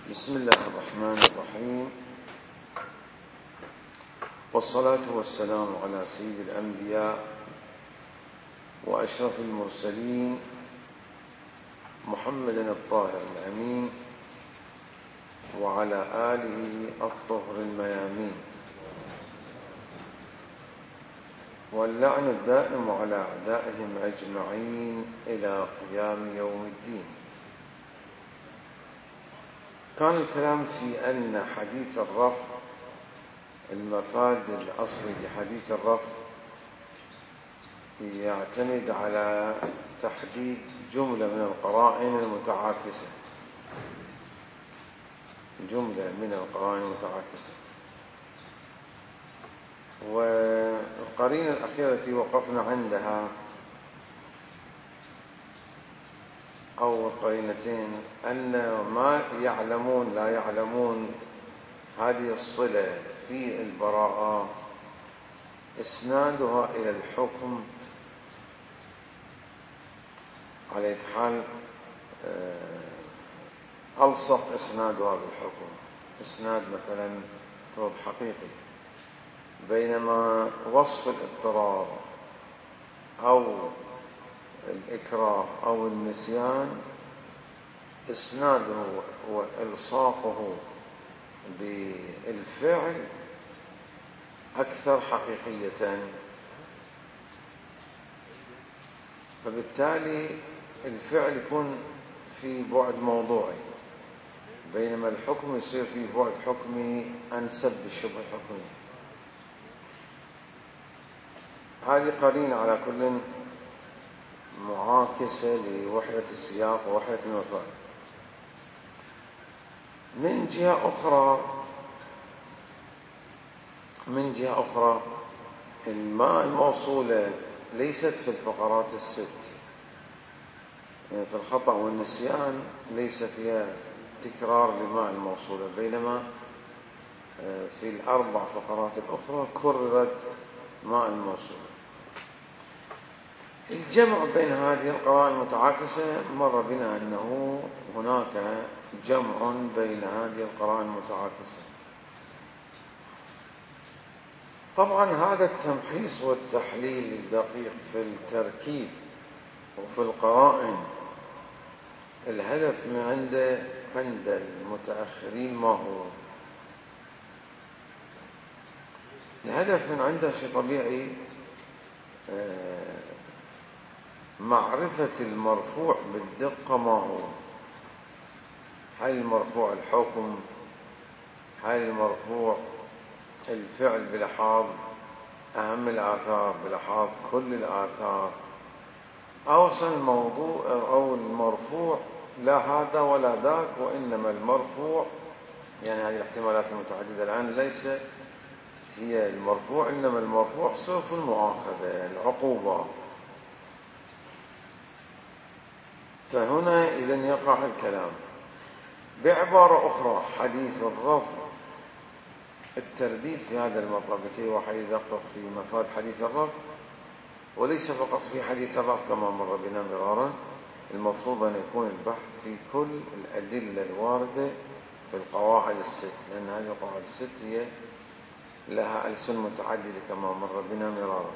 بسم الله الرحمن الرحيم، والصلاة والسلام على سيد الأنبياء وأشرف المرسلين محمد الطاهر الأمين وعلى آله الطهر الميامين، واللعن الدائم على أعدائهم أجمعين إلى قيام يوم الدين. كان الكلام في أن حديث الرفع، المفاد الأصلي لحديث الرفع يعتمد على تحديد جملة من القرائن المتعاكسة، والقرينة الأخيرة التي وقفنا عندها أو القرينتين أن ما لا يعلمون هذه الصلة في البراءة إسنادها إلى الحكم على حال ألصق إسنادها بالحكم، إسناد مثلا افتراض حقيقي، بينما وصف الاضطرار أو الإكراه أو النسيان إسناده وإلصاقه بالفعل أكثر حقيقية، فبالتالي الفعل يكون في بعد موضوعي، بينما الحكم يصير في بعد حكمي أنسب بالشبه الحكمي. هذه قرينة على كل معاكسة لوحدة السياق ووحدة المفاد. من جهة أخرى الماء الموصولة ليست في الفقرات الست، يعني في الخطأ والنسيان ليس فيها تكرار لماء الموصولة، بينما في الأربع فقرات الأخرى كررت ماء الموصولة. الجمع بين هذه القرائن المتعاكسة مر بنا أنه هناك جمع بين هذه القرائن المتعاكسة. طبعا هذا التمحيص والتحليل الدقيق في التركيب وفي القرائن الهدف من عند المتأخرين ما هو؟ الهدف من عنده شيء طبيعي، معرفة المرفوع بالدقة ما هو. هل المرفوع الحكم؟ هل المرفوع الفعل بلحاظ أهم الآثار بلحاظ كل الآثار، أوصل الموضوع أو المرفوع لا هذا ولا ذاك، وإنما المرفوع يعني هذه الاحتمالات المتعددة الآن ليس هي المرفوع، إنما المرفوع صرف المؤاخذة العقوبة. فهنا إذن يقع الكلام. بعبارة أخرى حديث الرفع الترديد في هذا المطلب لكي واحد يدقق في مفاد حديث الرفع، وليس فقط في حديث الرفع كما مر بنا مرارا. المفروض أن يكون البحث في كل الأدلة الواردة في القواعد الست، لأن هذه القواعد الست هي لها ألسن متعددة كما مر بنا مرارا.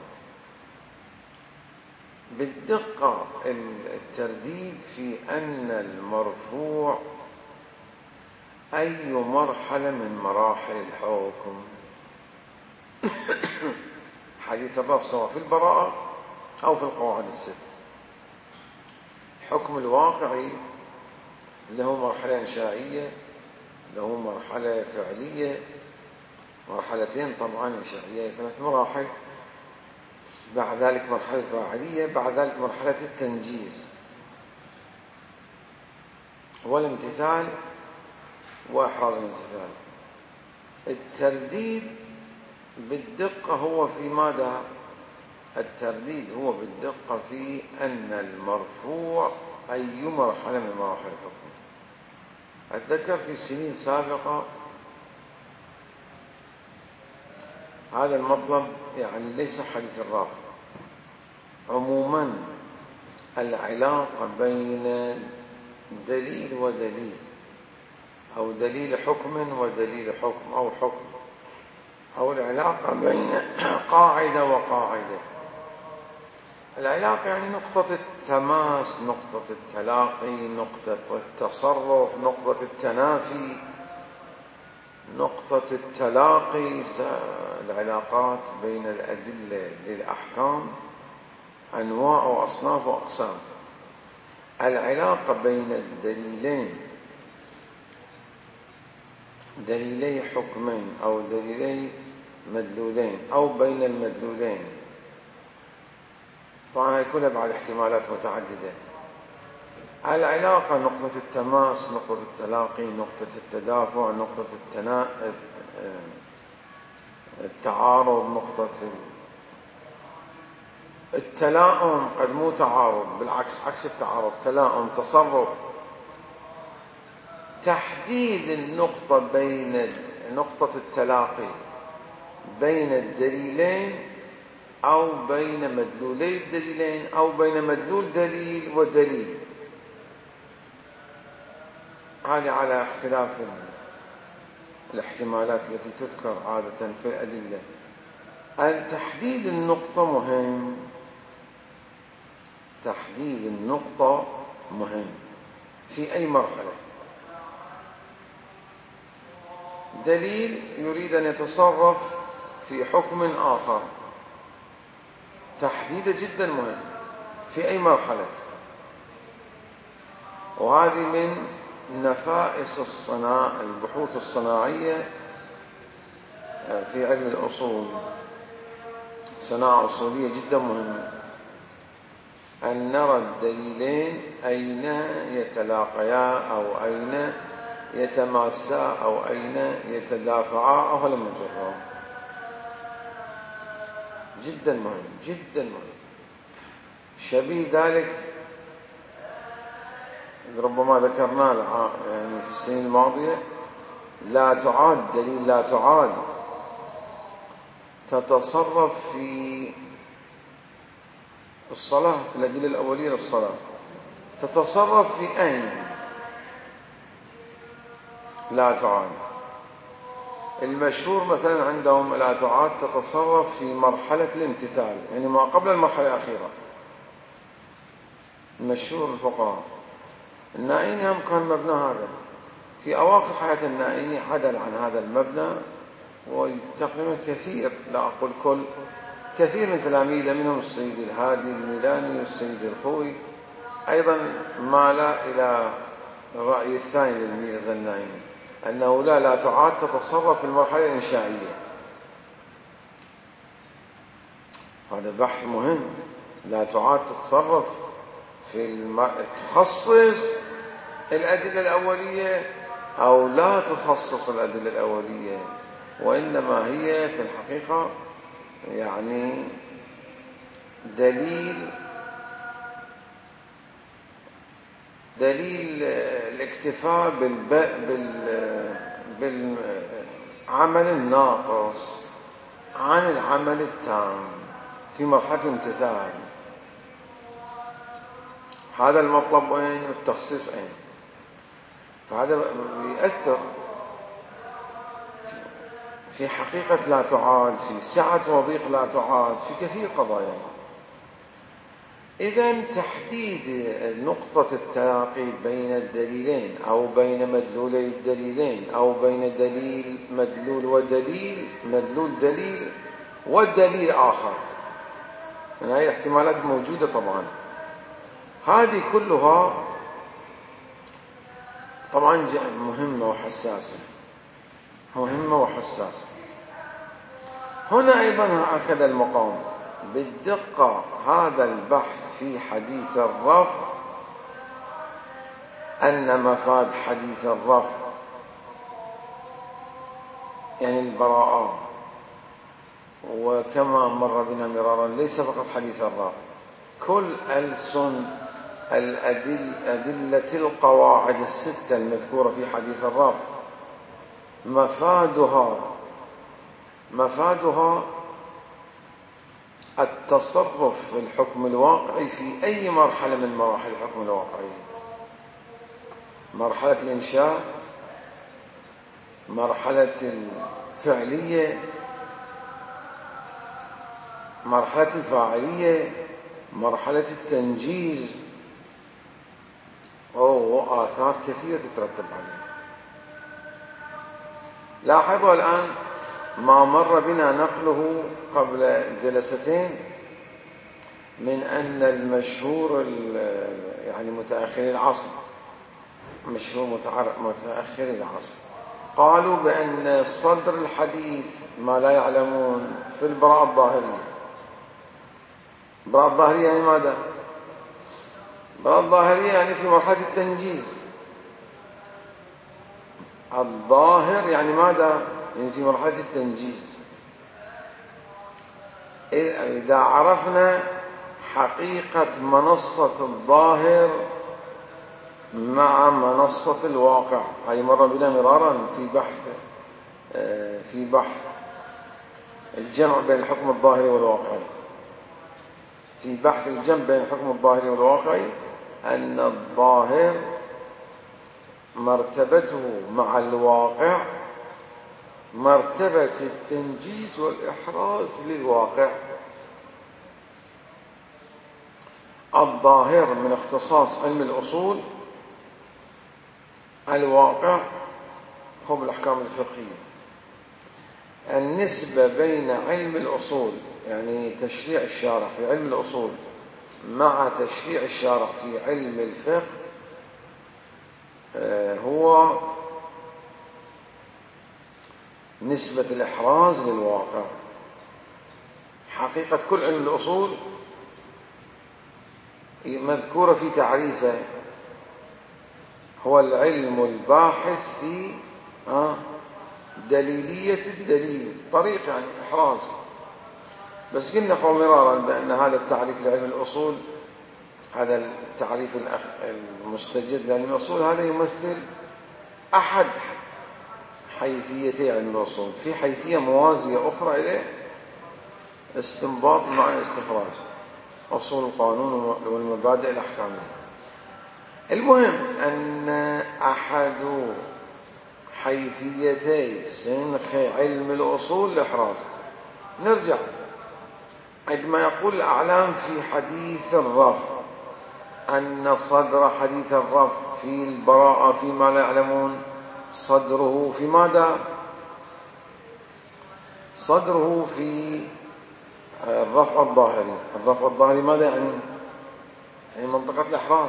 بالدقة الترديد في أن المرفوع أي مرحلة من مراحل الحكم. حديث الرفع سواء في البراءة أو في القواعد الست. الحكم الواقعي له مرحلة إنشائية، له مرحلة فعلية، مرحلتين طبعا إنشائية 3 مراحل، بعد ذلك مرحلة فاعلية، بعد ذلك مرحلة التنجيز والامتثال وإحراز الامتثال. الترديد بالدقة هو في ماذا؟ الترديد هو بالدقة في أن المرفوع أي مرحلة من مراحل الحكم. أتذكر في سنين سابقة هذا المطلب، يعني ليس حديث الرافع، عموما العلاقة بين دليل ودليل أو دليل حكم ودليل حكم أو حكم، أو العلاقة بين قاعدة وقاعدة. العلاقة يعني نقطة التماس، نقطة التلاقي، نقطة التصرف، نقطة التنافي، نقطة التلاقي. العلاقات بين الأدلة للأحكام أنواع وأصناف وأقسام. العلاقة بين الدليلين، دليلي حكمين أو دليلي مدلولين أو بين المدلولين، طبعا يكون بعد احتمالات متعددة. العلاقة نقطة التماس، نقطة التلاقي، نقطة التدافع، نقطة التعارض، نقطة التلاؤم. قد مو تعارض، بالعكس، عكس التعارض، تلاؤم، تصرف. تحديد النقطة بين نقطة التلاقي بين الدليلين أو بين مدلولي الدليلين أو بين مدلول دليل ودليل، هذه على اختلاف الاحتمالات التي تذكر عادة في الأدلة. تحديد النقطة مهم، تحديد النقطة مهم في أي مرحلة. دليل يريد أن يتصرف في حكم آخر، تحديده جدا مهم في أي مرحلة. وهذه من نفائس البحوث الصناعية في علم الأصول. صناعة أصولية جدا مهمة، أن نرى الدليلين أين يتلاقيا أو أين يتماسا أو أين يتدافعا أو هل مجرى. جدا مهم، جدا مهم. شبيه ذلك ربما ذكرناه يعني في السنين الماضية، لا تعاد، دليل لا تعاد تتصرف في الصلاة، في الأدلة الأولية للصلاة، تتصرف في أين؟ لا تعاد. المشهور مثلا عندهم لا تعاد تتصرف في مرحلة الامتثال، يعني ما قبل المرحلة الأخيرة. المشهور الفقهاء النائيني هم كان مبنى هذا، في أواخر حياة النائيني عدل عن هذا المبنى، وتقريبا كثير، لا أقول كل، كثير من تلاميذه منهم السيد الهادي الميلاني والسيد الخوي أيضا مال إلى الرأي الثاني للميرزا النائيني، أنه لا تعاد تتصرف في المرحلة الإنشائية. هذا بحث مهم. لا تعاد تتصرف في تخصص الأدلة الأولية أو لا تخصص الأدلة الأولية، وإنما هي في الحقيقة يعني دليل الاكتفاء بالعمل الناقص عن العمل التام في مرحلة الامتثال. هذا المطلب وين والتخصيص أين؟ فهذا يؤثر في حقيقة لا تعاد، في سعة وضيق لا تعاد، في كثير قضايا. إذن تحديد نقطة التلاقي بين الدليلين أو بين مدلولي الدليلين أو بين دليل مدلول ودليل، مدلول دليل والدليل آخر، يعني هذه الاحتمالات موجودة طبعا. هذه كلها طبعا مهمة وحساسة، مهمة وحساسة. هنا أيضا هكذا المقام بالدقة. هذا البحث في حديث الرفع، أن مفاد حديث الرفع يعني البراءة، وكما مر بنا مرارا ليس فقط حديث الرفع، كل ألسن أدلة القواعد الستة المذكورة في حديث الرفع مفادها التصرف في الحكم الواقعي في أي مرحلة من مراحل الحكم الواقعي، مرحلة الإنشاء مرحلة الفعلية، مرحلة الفاعلية، مرحلة التنجيز، وآثار كثيرة تترتب عليها. لاحظوا الآن ما مر بنا نقله قبل جلستين من أن المشهور يعني متأخر العصر، مشهور متأخر العصر، قالوا بأن صدر الحديث ما لا يعلمون في البراءة الظاهرية. البراءة الظاهرية يعني ماذا؟ البراءة الظاهرية يعني في مرحلة التنجيز. الظاهر يعني ماذا؟ يعني في مرحلة التنجيز. إذا عرفنا حقيقة منصة الظاهر مع منصة الواقع، هذه مر بنا مرارا في بحث الجمع بين الحكم الظاهري والواقعي، في بحث الجمع بين الحكم الظاهري والواقعي، أن الظاهر مرتبته مع الواقع مرتبة التنجيز والإحراز للواقع. الظاهر من اختصاص علم الأصول، الواقع هو بالأحكام الفقهية. النسبة بين علم الأصول يعني تشريع الشارع في علم الأصول مع تشريع الشارع في علم الفقه هو نسبة الإحراز للواقع. حقيقة كل علم الأصول مذكورة في تعريفه، هو العلم الباحث في دليلية الدليل، طريق يعني إحراز. بس قلنا مرارا بأن هذا التعريف لعلم الأصول، هذا التعريف المستجد لعلم الأصول، هذا يمثل أحد حيثيتي علم الأصول. في حيثية موازية أخرى إليه، استنباط مع استخراج، أصول القانون والمبادئ الأحكامية. المهم أن أحد حيثيتي سنخ علم الأصول الإحراز. نرجع عندما يقول الأعلام في حديث الرفع أن صدر حديث الرفع في البراءة فيما لا يعلمون، صدره في ماذا؟ صدره في الرفع الظاهري. الرفع الظاهري ماذا يعني؟ يعني منطقة الإحراز.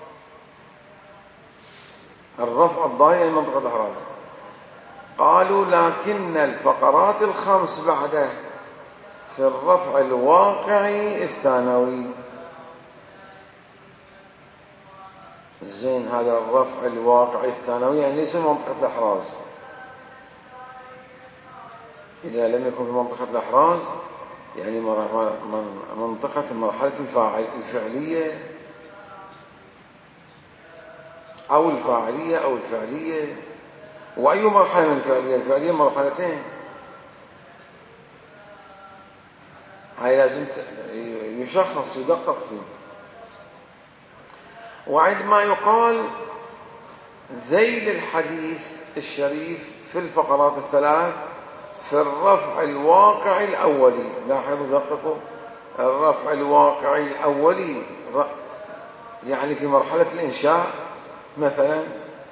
الرفع الظاهري يعني منطقة الإحراز. قالوا لكن الفقرات الخمس بعده في الرفع الواقعي الثانوي. زين، هذا الرفع الواقعي الثانوي يعني ليس منطقة الإحراز. إذا لم يكن في منطقة الإحراز يعني منطقة مرحلة الفعلية أو الفاعلية أو الفعلية. وأي مرحلة من الفعلية؟ الفعلية مرحلتين، هاي لازم يشخص يدقق فيه. وعندما يقال ذيل الحديث الشريف في الفقرات الثلاث في الرفع الواقعي الأولي، لاحظوا دققوا، الرفع الواقعي الأولي يعني في مرحلة الإنشاء مثلا.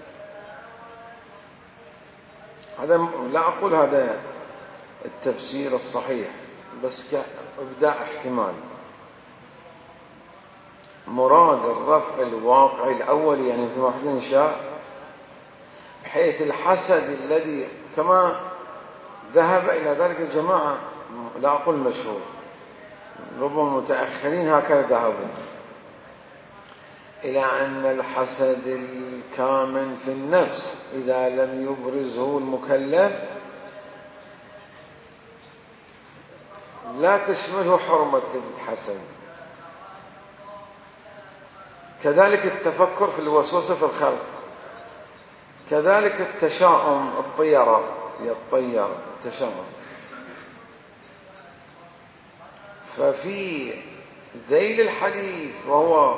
هذا لا أقول هذا التفسير الصحيح، بس كإبداء احتمال. مراد الرفع الواقعي الأولي يعني في مرحلة الإنشاء، بحيث الحسد الذي كما ذهب إلى ذلك الجماعة، لا أقول مشهور، ربما متأخرين هكذا ذهبوا إلى أن الحسد الكامن في النفس إذا لم يبرزه المكلف لا تشمله حرمة الحسد. كذلك التفكر في الوسوسة في الخلق، كذلك التشاؤم، الطيرة يطير التشاؤم. ففي ذيل الحديث وهو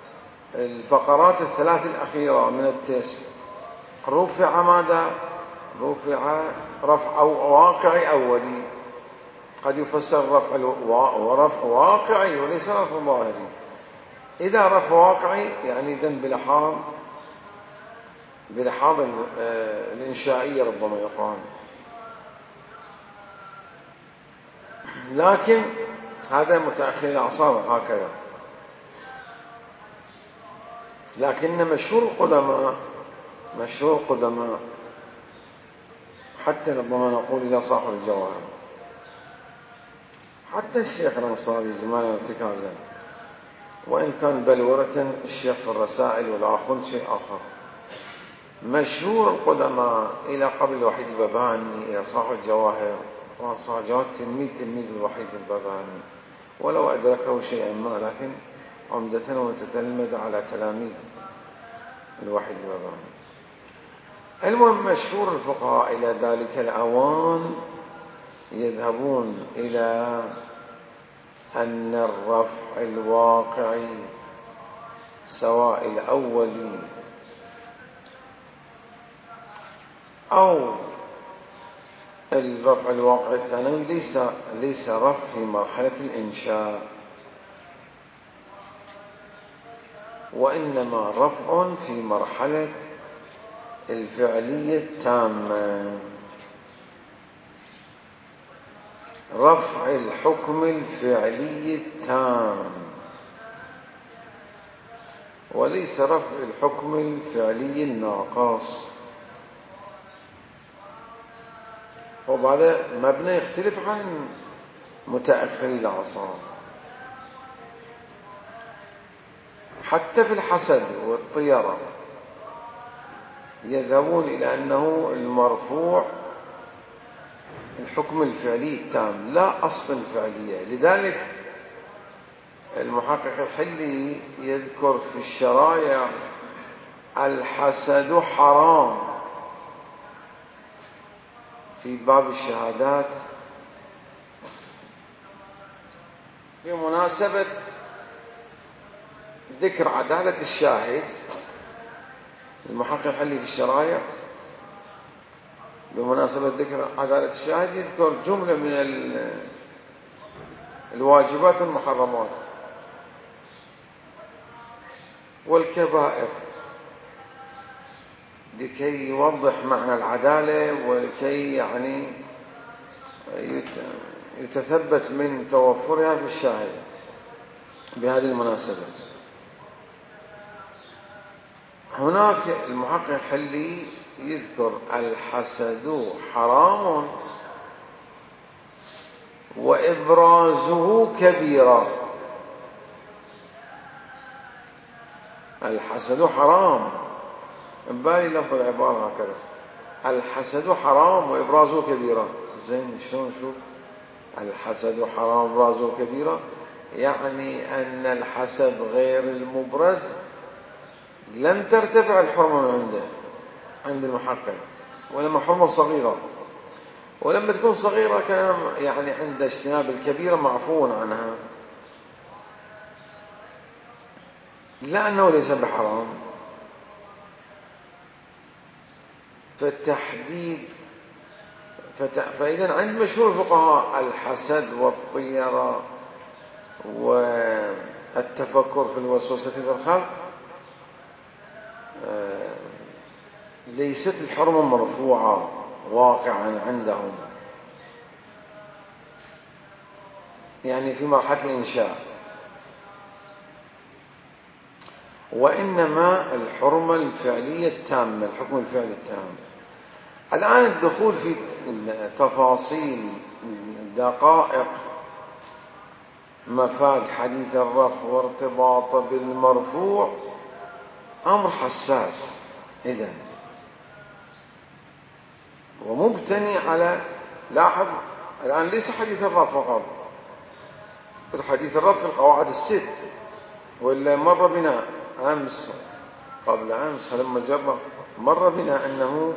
الفقرات الثلاث الأخيرة من التست رفع ماذا؟ رفع رفع أو واقعي أولي. قد يفسر رفع ورفع واقعي وليس رفع ظاهري. إذا رفع واقعي يعني إذن بلحاظ الإنشائية ربما يقال، لكن هذا متأخر الأعصاب هكذا. لكن مشهور القدماء حتى ربما نقول إلى صاحب الجواهر، حتى الشيخ الأنصاري زمانا ارتكازا، وإن كان بلورة الشيخ في الرسائل والآخر شيء آخر. مشهور القدماء إلى قبل الوحيد الباباني، إلى صاحب الجواهر، وصاحب الجواهر تلميذ الوحيد الباباني، ولو أدركه شيئا ما، لكن عمدة وتتلمذ على تلاميذ الوحيد الباباني. المهم مشهور الفقهاء إلى ذلك الأوان يذهبون إلى أن الرفع الواقعي سواء الأولي أو الرفع الواقعي الثانوي ليس رفع في مرحلة الإنشاء، وإنما رفع في مرحلة الفعلية التامة، رفع الحكم الفعلي التام، وليس رفع الحكم الفعلي الناقص. وبعد مبنى يختلف عن متأخري الأعصار. حتى في الحسد والطيرة يذهبون إلى أنه المرفوع الحكم الفعلي التام لا أصل الفعلية. لذلك المحقق الحلي يذكر في الشرايع الحسد حرام في باب الشهادات بمناسبة ذكر عدالة الشاهد. المحقق الحلي في الشرايع بمناسبة ذكر عدالة الشاهد يذكر جملة من الواجبات والمحرمات والكبائر لكي يوضح معنى العدالة، ولكي يعني يتثبت من توفرها في الشاهد بهذه المناسبة. هناك المحقق الحلي يذكر الحسد حرام وإبرازه كبيرة. الحسد حرام، بالي لفظ العبارة هكذا، الحسد حرام وإبرازه كبيرة. زين شلون نشوف الحسد حرام وإبرازه كبيرة؟ يعني أن الحسد غير المبرز لن ترتفع الحرمة من عنده عند المحقق، ولما حرمة صغيرة، ولما تكون صغيرة كان يعني عند اجتناب الكبيرة معفو عنها، لا أنه ليس بحرام. فإذا عند مشهور الفقهاء الحسد والطيرة والتفكر في الوسوسة في الخلق ليست الحرمة مرفوعة واقعا عندهم، يعني في مرحلة الإنشاء، وإنما الحرمة الفعلية التامة، الحكم الفعلي التام. الآن الدخول في تفاصيل دقائق مفاد حديث الرفع وارتباطه بالمرفوع أمر حساس إذن، ومبتني على، لاحظ الآن ليس حديث الرفع فقط، حديث الرفع القواعد الست، وإلا مر بنا أمس قبل أمس لما جرب مر بنا أنه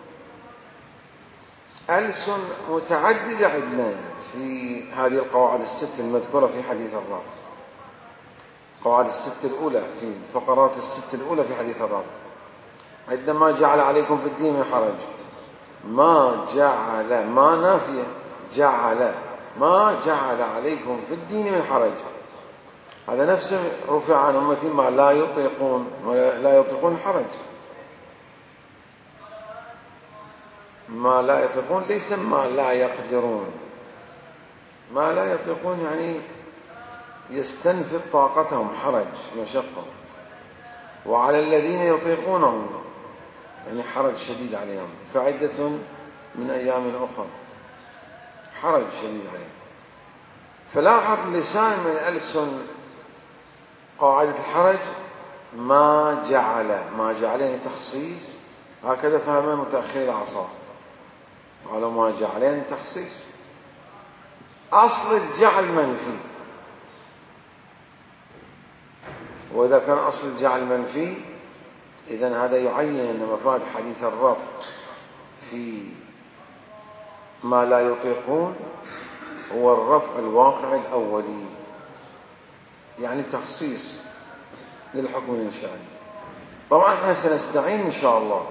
ألسن متعددة عندنا في هذه القواعد الست المذكورة في حديث الرفع، القواعد الست الأولى في الفقرات الست الأولى في حديث الرفع، عندما جعل عليكم في الدين من حرج، ما جعل، ما نافية، جعل، ما جعل عليكم في الدين من حرج. هذا نفسه رفع عن أمتي ما لا يطيقون، لا يطيقون حرج. ما لا يطيقون ليس ما لا يقدرون، ما لا يطيقون يعني يستنفذ طاقتهم حرج مشقة. وعلى الذين يطيقونه يعني حرج شديد عليهم، فعدة من أيام أخرى، حرج شديد عليهم. فلاحظ لسان من ألسن قاعدة الحرج ما جعل، ما جعل يعني تخصيص، هكذا فهم متأخر العصر، قالوا ما جعل يعني تخصيص. أصل الجعل منفي، وإذا كان أصل الجعل منفي إذن هذا يعين أن مفاد حديث الرفع في ما لا يطيقون هو الرفع الواقع الأولي، يعني تخصيص للحكم الإنشائي. طبعا احنا سنستعين إن شاء الله،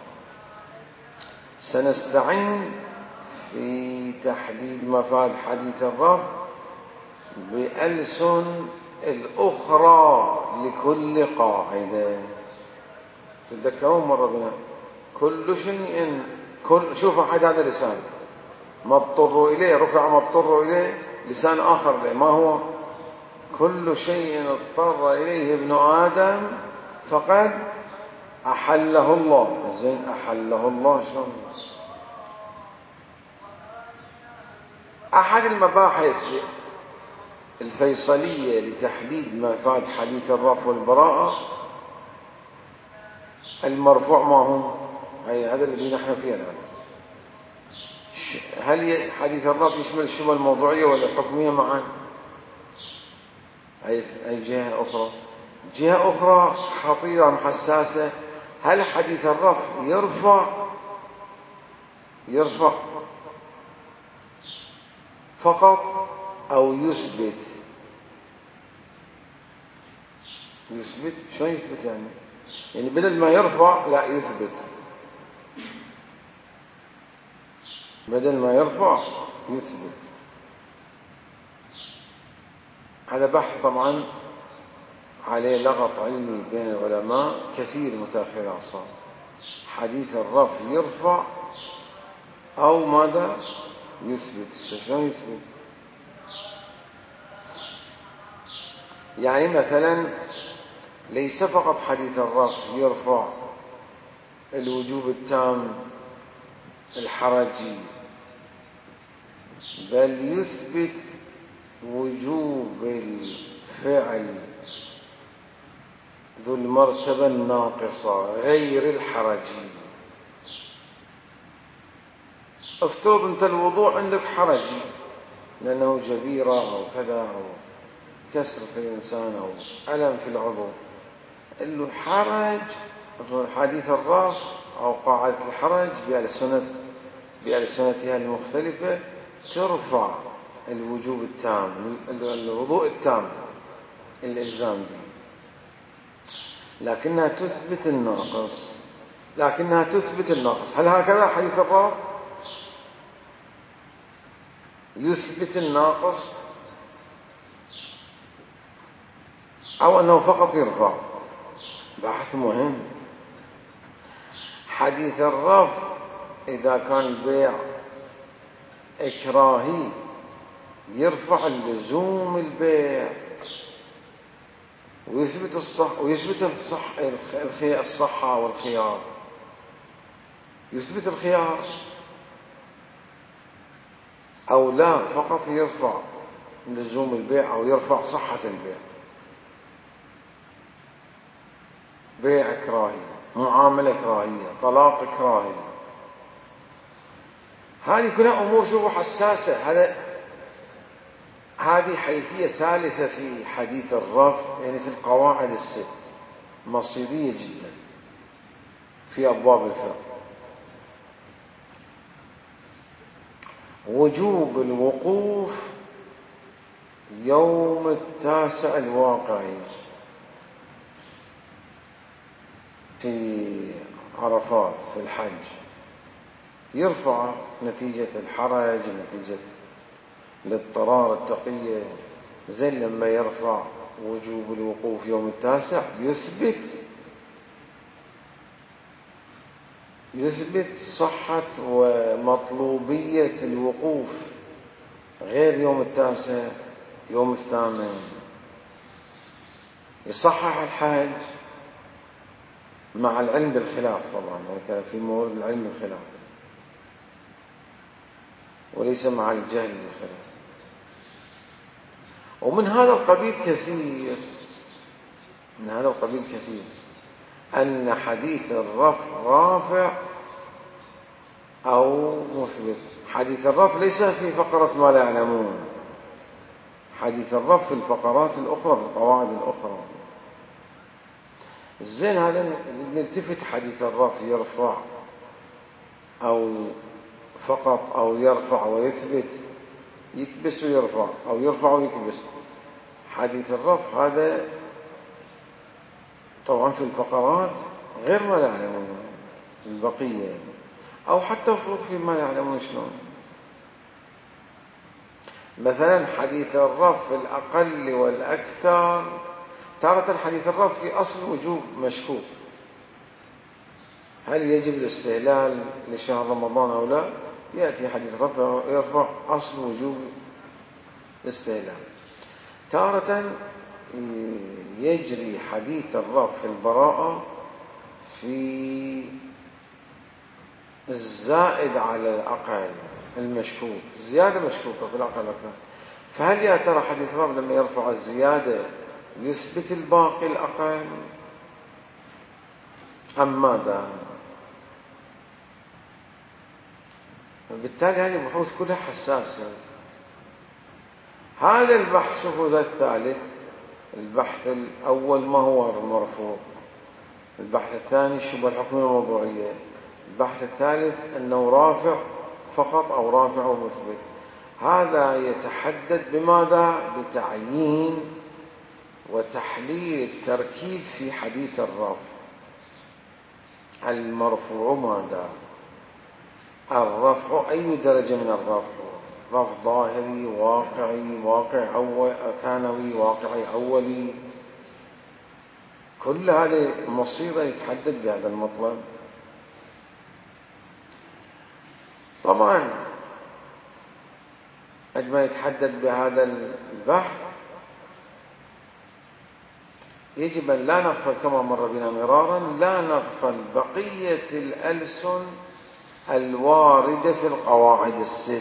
سنستعين في تحديد مفاد حديث الرفع بألسن الأخرى لكل قاعدة. تتذكرون مرة بنا كل شيء، شوف أحد هذا لسان ما اضطروا إليه، رفع ما اضطروا إليه لسان آخر له، ما هو كل شيء اضطر إليه ابن آدم فقد أحله الله. زين أحله الله شلون؟ أحد المباحث الفيصلية لتحديد مفاد حديث الرفع والبراءة المرفوع ما هو، أي هذا الذي نحن فيه الآن. هل حديث الرفع يشمل الشبهة الموضوعية ولا الحكمية معا؟ أي جهة أخرى، جهة أخرى خطيرة حساسة، هل حديث الرفع يرفع فقط أو يثبت؟ شلون يثبت يعني بدل ما يرفع لا يثبت، بدل ما يرفع يثبت. هذا بحث طبعا عليه لغط علمي بين العلماء كثير متأخر الأعصار. حديث الرفع يرفع أو ماذا يثبت؟ شلون يثبت؟ يعني مثلا ليس فقط حديث الرفع يرفع الوجوب التام الحرجي، بل يثبت وجوب الفعل ذو المرتبة الناقصة غير الحرجي. افترض أنت الوضوء عندك حرجي لأنه جبيرة أو كذا أو كسر في الإنسان أو ألم في العضو، قال له حرج حديث الرفع أو قاعدة الحرج بألسنتها المختلفة ترفع الوجوب التام، الوضوء التام الإلزام به، لكنها تثبت الناقص. هل هكذا حديث الرفع يثبت الناقص أو أنه فقط يرفع؟ بحث مهم. حديث الرفع إذا كان البيع إكراهي يرفع اللزوم البيع ويثبت الصحة والخيار، يثبت الخيار، أو لا فقط يرفع لزوم البيع أو يرفع صحة البيع. بيع إكراهي، معاملة إكراهية، طلاق إكراهي، هذه كلها أمور شوفوا حساسة. هذه حيثية ثالثة في حديث الرفع، يعني في القواعد الست مصيرية جدا في أبواب الفقه. وجوب الوقوف يوم 9 الواقعي في عرفات في الحج، يرفع نتيجة الحرج، نتيجة الاضطرار، التقية. زين لما يرفع وجوب الوقوف يوم التاسع يثبت صحة ومطلوبية الوقوف، غير يوم التاسع يوم الثامن. يصحح الحج مع العلم بالخلاف، طبعا هذا في مورد العلم بالخلاف، وليس مع الجهل بالخلاف. ومن هذا القبيل كثير، من هذا القبيل كثير أن حديث الرفع رافع أو مثبت. حديث الرفع ليس في فقرة ما لا يعلمون، حديث الرفع في الفقرات الأخرى، في القواعد الأخرى. زين هذا نلتفت حديث الرفع يرفع أو فقط، أو يرفع ويثبت، يكبس ويرفع، أو يرفع ويكبس. حديث الرفع هذا طبعا في الفقرات غير ما لا يعلمون البقية، أو حتى مفروض في ما لا يعلمون شلون. مثلا حديث الرفع في الأقل والأكثر، تارة حديث الرفع في أصل وجوب مشكوك، هل يجب الاستهلال لشهر رمضان أو لا؟ يأتي حديث الرفع يرفع أصل وجوب الاستهلال. تارة يجري حديث الرفع في البراءة في الزائد على الأقل المشكوك، زيادة مشكوكة في الأقل أكثر. فهل يا ترى حديث الرفع لما يرفع الزيادة يثبت الباقي الأقل أم ماذا؟ وبالتالي هذه البحوث كلها حساسة. هذا البحث، شوفوا ذا الثالث، البحث الأول ما هو المرفوع، البحث الثاني شبه الحكم الموضوعية، البحث الثالث أنه رافع فقط أو رافع ومثبت. هذا يتحدد بماذا؟ بتعيين وتحليل التركيب في حديث الرفع. المرفوع ماذا؟ الرفع أي درجة من الرفع؟ رفع ظاهري، واقعي، واقع أول ثانوي، واقعي أولي، كل هذه مصيرة يتحدد بهذا المطلب. طبعا عندما يتحدد بهذا البحث يجب أن لا نغفل، كما مر بنا مرارا، لا نغفل بقية الألسن الواردة في القواعد الست،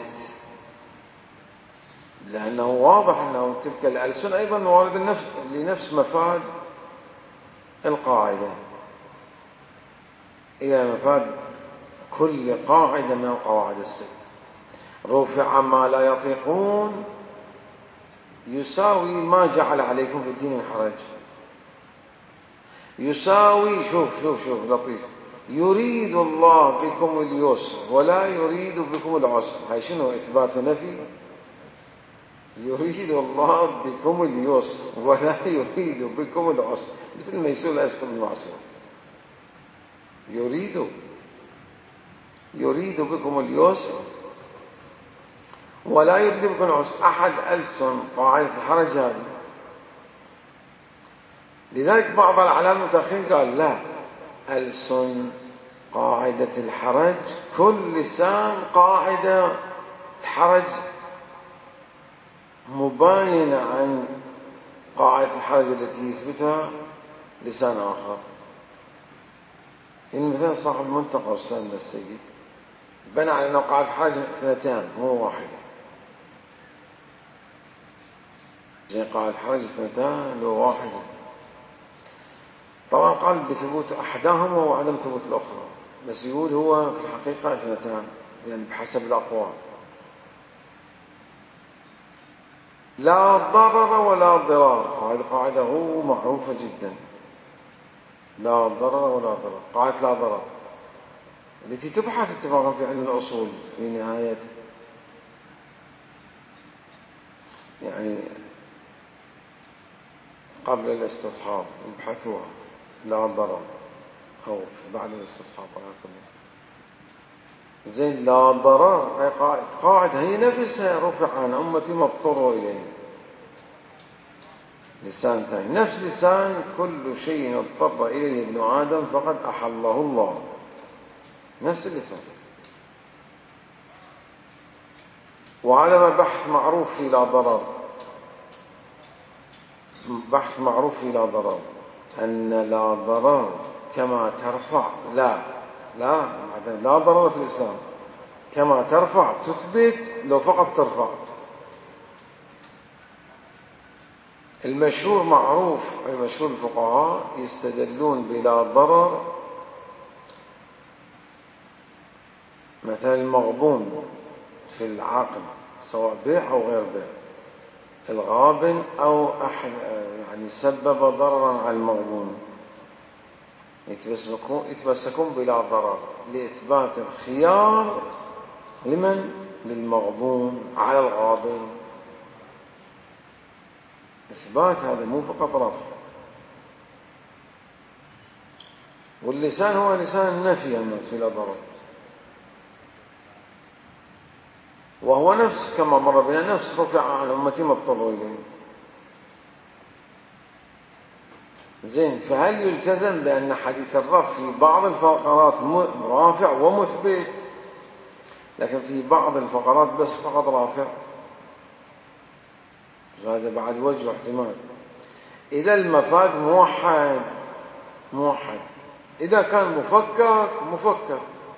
لأنه واضح أنه تلك الألسن أيضا واردة لنفس مفاد القاعدة، إلى مفاد كل قاعدة من القواعد الست. رفع ما لا يطيقون يساوي ما جعل عليكم في الدين من حرج، يساوي شوف لطيف، يريد الله بكم اليسر ولا يريد بكم العسر. هاي شنو؟ إثبات نفي. يريد الله بكم اليسر ولا يريد بكم العسر، مثل ما يسوي الأسر بالمعصية. يريد بكم اليسر ولا يريد بكم العسر، أحد ألسن قاعدة الحرج هذه. لذلك بعض العلماء المتأخرين قال لا، ألسن قاعدة الحرج كل لسان قاعدة حرج مباينة عن قاعدة الحرج التي يثبتها لسان آخر. إن مثلا صاحب المنتقى أستاذنا السيد بنى على أن قاعدة الحرج اثنتان مو واحدة، زي قاعدة الحرج اثنتان لو واحدة. طبعا قال بثبوت أحداهما وعدم ثبوت الأخرى، بس يقول هو في الحقيقة اثنتان، يعني بحسب الأقوال. لا ضرر ولا ضرار، هذه قاعدة هو معروفة جدا، لا ضرر ولا ضرر، قاعدة لا ضرر التي تبحث اتفاقا في علم الأصول في نهايته، يعني قبل الاستصحاب يبحثوها لا ضرر، أو بعد الاستصحاب على كل. زين لا ضرر، أي قاعدة هي نفسها رفع عن أمتي ما اضطروا إليه. لسان ثاني نفس لسان كل شيء اضطر إليه ابن آدم فقد أحله الله، نفس اللسان. وهذا بحث معروف في لا ضرر، بحث معروف في لا ضرر، أن لا ضرر كما ترفع لا ضرر في الإسلام، كما ترفع تثبت لو فقط ترفع. المشهور معروف، المشهور الفقهاء يستدلون بلا ضرر مثل المغبون في العقد سواء بيع أو غير بيع، الغابن أو أحد يعني سبب ضررا على المغبون، يتمسكون بلا ضرر لإثبات الخيار لمن؟ للمغبون على الغابن. إثبات هذا مو فقط رفع. واللسان هو لسان النفي في لا ضرر، وهو نفس كما مر بنا نفس رفع عن أمتي ما اضطروا إليه. زين، فهل يلتزم بأن حديث الرفع في بعض الفقرات رافع ومثبت، لكن في بعض الفقرات بس فقط رافع؟ هذا بعد وجه واحتمال. إذا المفاد موحد، إذا كان مفكك.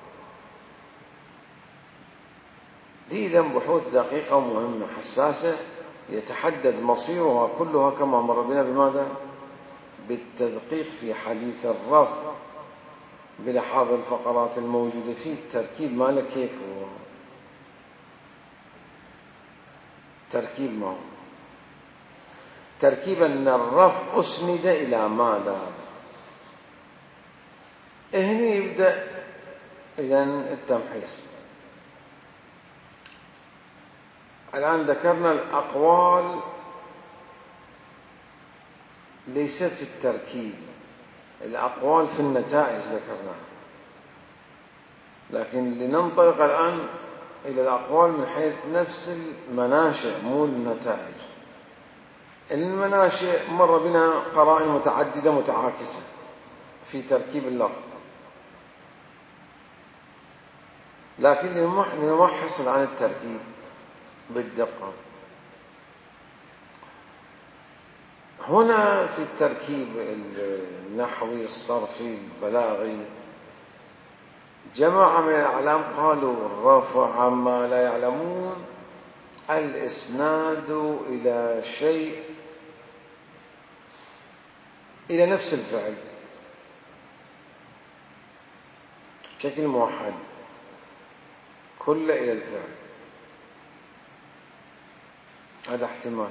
دي إذن بحوث دقيقة ومهمة حساسة يتحدد مصيرها كلها كما مر بنا بماذا؟ بالتدقيق في حديث الرفع بلحاظ الفقرات الموجودة فيه، التركيب ماله كيف هو، تركيب ما هو تركيب أن الرفع أسند إلى ماذا. هنا يبدأ إذن التمحيص. الآن ذكرنا الأقوال ليس في التركيب، الأقوال في النتائج ذكرناها، لكن لننطلق الآن إلى الأقوال من حيث نفس المناشئ مو النتائج. المناشئ مر بنا قرائن متعددة متعاكسة في تركيب اللفظ، لكن لنمحص عن التركيب بالدقة. هنا في التركيب النحوي الصرفي البلاغي جماعة من الأعلام قالوا الرفع عما لا يعلمون الإسناد إلى شيء، إلى نفس الفعل بشكل موحد، كل إلى الفعل. هذا احتمال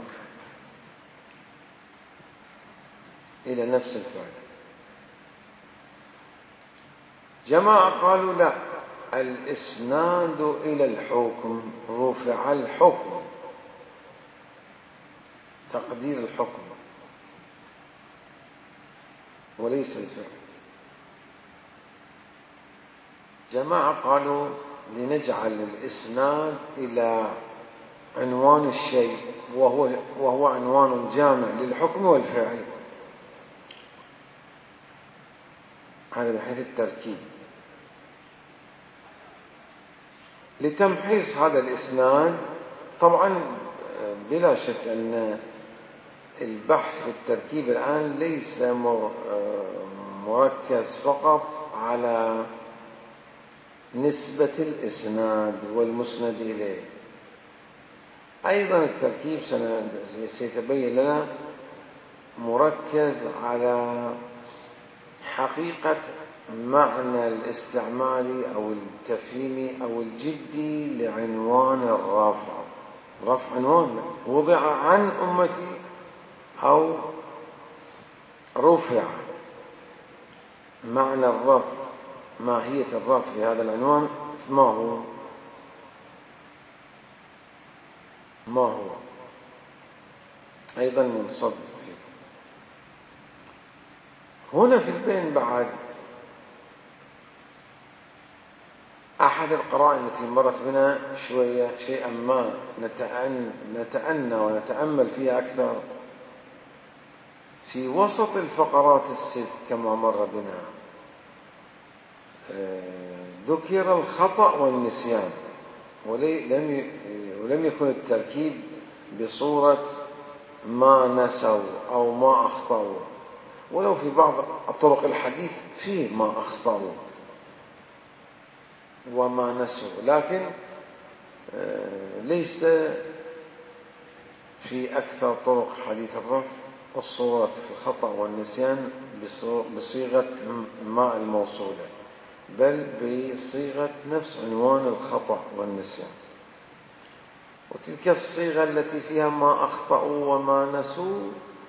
إلى نفس الفعل. جماعة قالوا لا، الإسناد إلى الحكم، رفع الحكم، تقدير الحكم وليس الفعل. جماعة قالوا لنجعل الإسناد إلى عنوان الشيء، وهو عنوان جامع للحكم والفعل. هذا من حيث التركيب. لتمحيص هذا الإسناد، طبعا بلا شك أن البحث في التركيب الآن ليس مركز فقط على نسبة الإسناد والمسند إليه، أيضا التركيب سيتبين لنا مركز على حقيقة معنى الاستعمالي أو التفهيمي أو الجدي لعنوان الرفع. رفع عنوان وضع عن أمتي أو رفع، معنى الرفع، ماهية الرفع في هذا العنوان ما هو أيضا منصب فيه. هنا في البين بعد أحد القرائن التي مرت بنا شيئا ما نتأنى ونتأمل فيها أكثر في وسط الفقرات الست كما مر بنا ذكر الخطأ والنسيان، ولم يكن التركيب بصورة ما نسوا أو ما أخطأوا، ولو في بعض طرق الحديث فيه ما أخطأوا وما نسوا، لكن ليس في أكثر طرق حديث الرفع الصورة في الخطأ والنسيان بصيغة ما الموصولة، بل بصيغة نفس عنوان الخطأ والنسيان. وتلك الصيغة التي فيها ما أخطأوا وما نسوا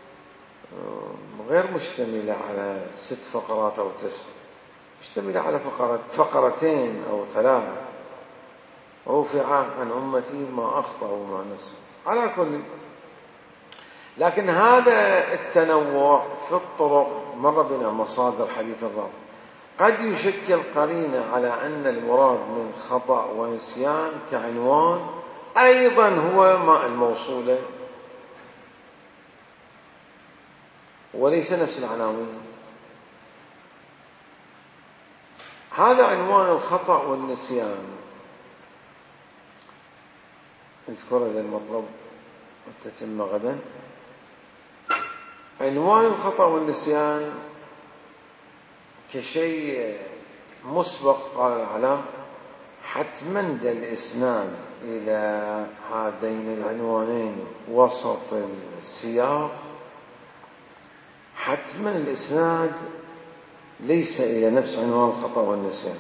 غير مشتملة على 6 فقرات أو 9، مشتملة على فقرتين أو 3. رفع عن أمتي ما أخطأوا وما نسوا على كل. لكن هذا التنوع في الطرق مر بنا مصادر حديث الرفع قد يشكل قرينة على أن المراد من خطأ ونسيان كعنوان أيضا هو ما الموصولة وليس نفس العناوين. هذا عنوان الخطأ والنسيان، نذكر هذا المطلب وتتم غدا. عنوان الخطأ والنسيان كشيء مسبق قال العلم حتما الإسناد إلى هذين العنوانين وسط السياق، حتما الإسناد ليس إلى نفس عنوان الخطأ والنسيان،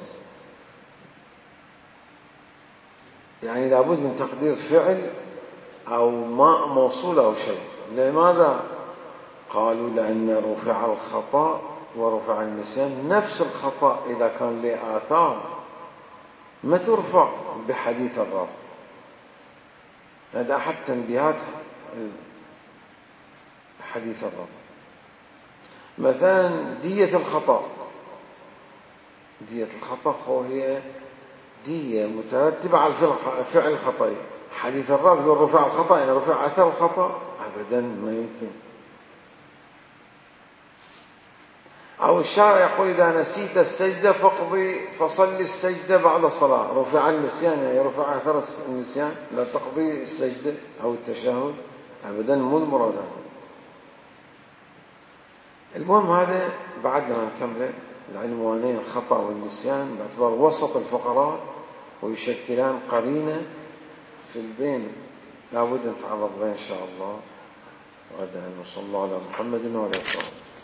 يعني لابد من تقدير فعل أو ما موصول أو شيء. لماذا؟ قالوا لأن رفع الخطأ ورفع النسيان نفس الخطأ إذا كان له آثار ما ترفع بحديث الرفع. هذا أحد تنبيهات حديث الرفع. مثلا دية الخطأ، دية الخطأ هي دية مترتبة على فعل الخطأ. حديث الرفع يقول رفع الخطأ يعني رفع أثر الخطأ، أبدا ما يمكن. أو الشارع يقول إذا نسيت السجدة فصل السجدة بعد الصلاة، رفع النسيان يعني رفع أثر النسيان لا تقضي السجدة أو التشهد، أبدا مو المراد. المهم هذا بعدنا نكمل العنوانين الخطأ والنسيان باعتبار وسط الفقرات ويشكلان قرينة في البين لابد نتعرض لها إن شاء الله غدا. وصلى الله على محمد وعلى آله وصحبه.